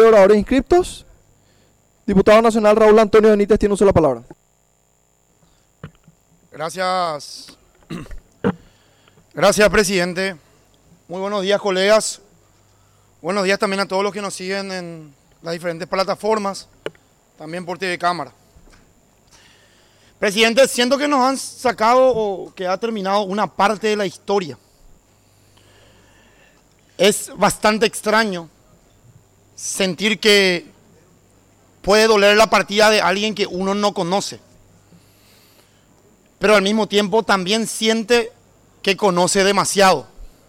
oradores inscriptos. Diputado nacional Raúl Antonio Benítez tiene uso de la palabra. Gracias. Gracias, presidente. Muy buenos días, colegas. Buenos días también a todos los que nos siguen en las diferentes plataformas, también por TV Cámara. Presidente, siento que nos han sacado o que ha terminado una parte de la historia. Es bastante extraño sentir que puede doler la partida de alguien que uno no conoce, pero al mismo tiempo también siente que conoce demasiado.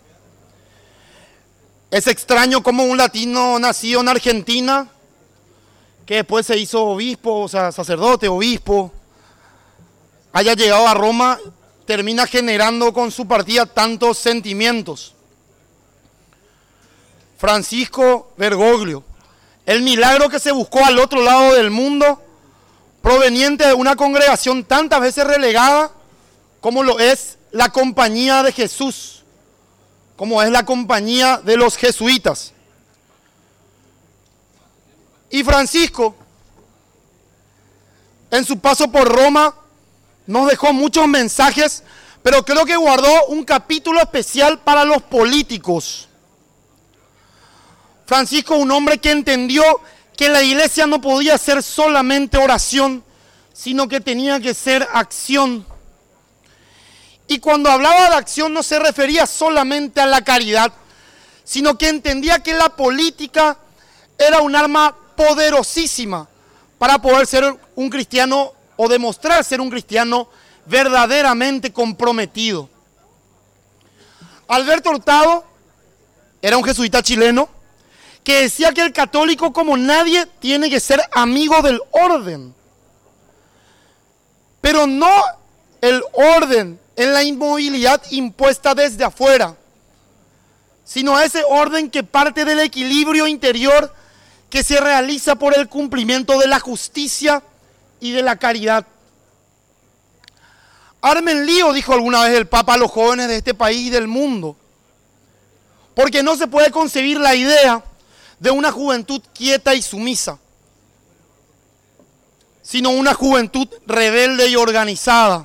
Es extraño como un latino nacido en Argentina, que después se hizo obispo, o sea, sacerdote, obispo, haya llegado a Roma, termina generando con su partida tantos sentimientos. Francisco Bergoglio, el milagro que se buscó al otro lado del mundo, proveniente de una congregación tantas veces relegada como lo es la Compañía de Jesús, como es la Compañía de los Jesuitas. Y Francisco, en su paso por Roma, nos dejó muchos mensajes, pero creo que guardó un capítulo especial para los políticos. Francisco, un hombre que entendió que la iglesia no podía ser solamente oración, sino que tenía que ser acción. Y cuando hablaba de acción no se refería solamente a la caridad, sino que entendía que la política era un arma poderosísima para poder ser un cristiano o demostrar ser un cristiano verdaderamente comprometido. Alberto Hurtado era un jesuita chileno que decía que el católico como nadie tiene que ser amigo del orden, pero no el orden en la inmovilidad impuesta desde afuera, sino ese orden que parte del equilibrio interior que se realiza por el cumplimiento de la justicia y de la caridad. Armen lío, dijo alguna vez el Papa a los jóvenes de este país y del mundo, porque no se puede concebir la idea de una juventud quieta y sumisa, sino una juventud rebelde y organizada.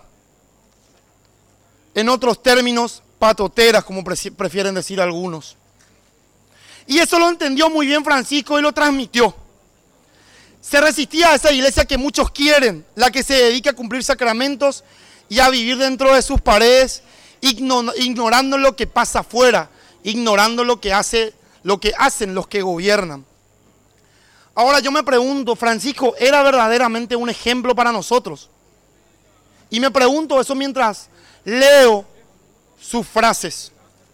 En otros términos, patoteras, como prefieren decir algunos. Y eso lo entendió muy bien Francisco y lo transmitió. Se resistía a esa iglesia que muchos quieren, la que se dedica a cumplir sacramentos y a vivir dentro de sus paredes, ignorando lo que pasa afuera, ignorando lo que hacen los que gobiernan. Ahora yo me pregunto, Francisco era verdaderamente un ejemplo para nosotros. Y me pregunto eso mientras leo sus frases.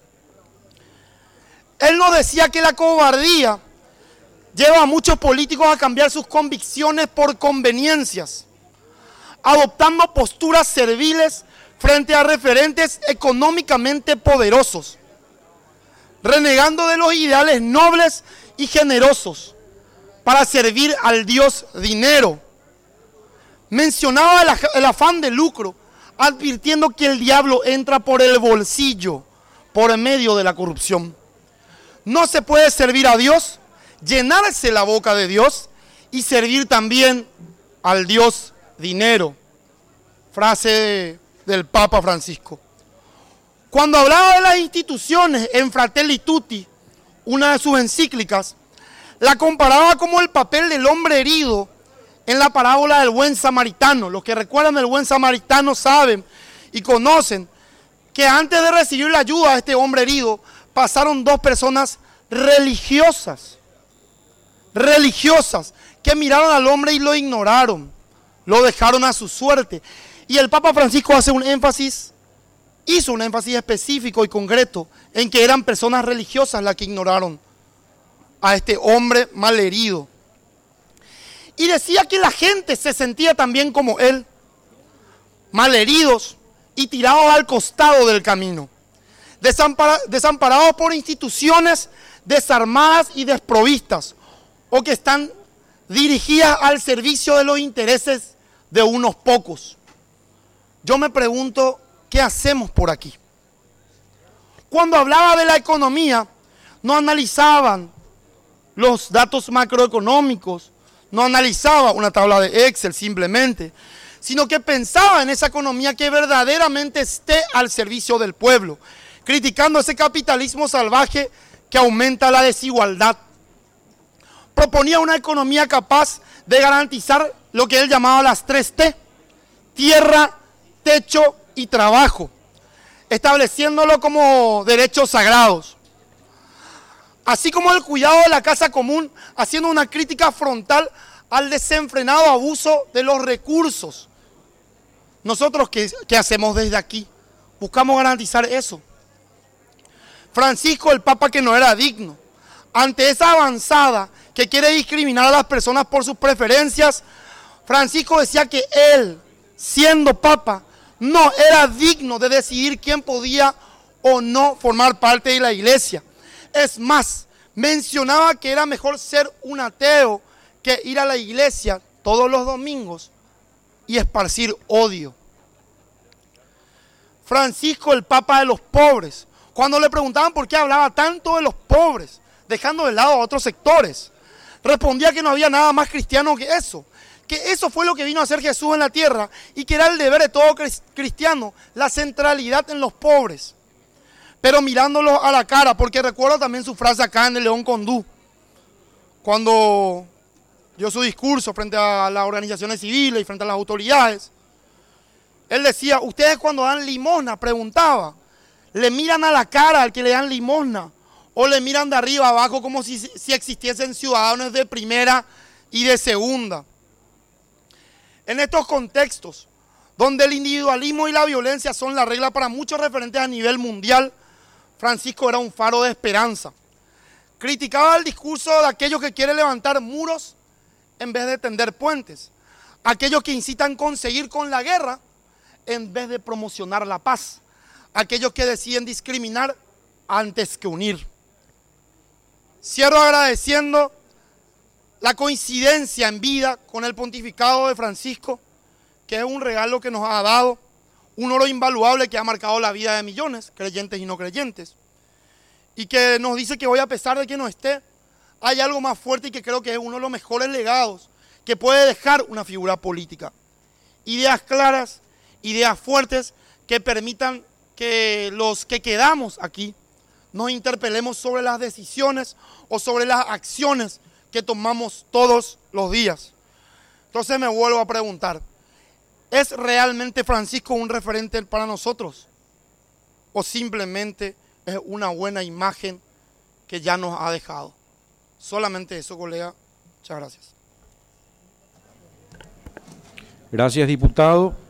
Él nos decía que la cobardía lleva a muchos políticos a cambiar sus convicciones por conveniencias, adoptando posturas serviles frente a referentes económicamente poderosos, renegando de los ideales nobles y generosos para servir al Dios dinero. Mencionaba el afán de lucro, advirtiendo que el diablo entra por el bolsillo, por medio de la corrupción. No se puede servir a Dios, llenarse la boca de Dios y servir también al Dios dinero. Frase del Papa Francisco. Cuando hablaba de las instituciones en Fratelli Tutti, una de sus encíclicas, la comparaba como el papel del hombre herido en la parábola del buen samaritano. Los que recuerdan del buen samaritano saben y conocen que antes de recibir la ayuda de este hombre herido, pasaron dos personas religiosas, que miraron al hombre y lo ignoraron, lo dejaron a su suerte. Y el Papa Francisco hizo un énfasis específico y concreto en que eran personas religiosas las que ignoraron a este hombre malherido. Y decía que la gente se sentía también como él, malheridos y tirados al costado del camino, desamparados por instituciones desarmadas y desprovistas, o que están dirigidas al servicio de los intereses de unos pocos. Yo me pregunto, ¿qué hacemos por aquí? Cuando hablaba de la economía, no analizaban los datos macroeconómicos, no analizaba una tabla de Excel simplemente, sino que pensaba en esa economía que verdaderamente esté al servicio del pueblo, criticando ese capitalismo salvaje que aumenta la desigualdad. Proponía una economía capaz de garantizar lo que él llamaba las 3T, tierra, techo y trabajo, estableciéndolo como derechos sagrados. Así como el cuidado de la casa común, haciendo una crítica frontal al desenfrenado abuso de los recursos. Nosotros, ¿qué hacemos desde aquí? Buscamos garantizar eso. Francisco, el Papa que no era digno, ante esa avanzada que quiere discriminar a las personas por sus preferencias, Francisco decía que él, siendo Papa, no era digno de decidir quién podía o no formar parte de la iglesia. Es más, mencionaba que era mejor ser un ateo que ir a la iglesia todos los domingos y esparcir odio. Francisco, el Papa de los pobres, cuando le preguntaban por qué hablaba tanto de los pobres, dejando de lado a otros sectores, respondía que no había nada más cristiano que eso fue lo que vino a hacer Jesús en la tierra y que era el deber de todo cristiano, la centralidad en los pobres. Pero mirándolo a la cara, porque recuerdo también su frase acá en el León Condú, cuando dio su discurso frente a las organizaciones civiles y frente a las autoridades. Él decía, ustedes cuando dan limosna, preguntaba, ¿le miran a la cara al que le dan limosna? ¿O le miran de arriba abajo como si existiesen ciudadanos de primera y de segunda? En estos contextos, donde el individualismo y la violencia son la regla para muchos referentes a nivel mundial, Francisco era un faro de esperanza. Criticaba el discurso de aquellos que quieren levantar muros en vez de tender puentes. Aquellos que incitan a conseguir con la guerra en vez de promocionar la paz. Aquellos que deciden discriminar antes que unir. Cierro agradeciendo la coincidencia en vida con el pontificado de Francisco, que es un regalo que nos ha dado, un oro invaluable que ha marcado la vida de millones, creyentes y no creyentes, y que nos dice que hoy, a pesar de que no esté, hay algo más fuerte y que creo que es uno de los mejores legados que puede dejar una figura política. Ideas claras, ideas fuertes que permitan que los que quedamos aquí nos interpelemos sobre las decisiones o sobre las acciones que tomamos todos los días. Entonces me vuelvo a preguntar, ¿es realmente Francisco un referente para nosotros? ¿O simplemente es una buena imagen que ya nos ha dejado? Solamente eso, colega. Muchas gracias. Gracias, diputado.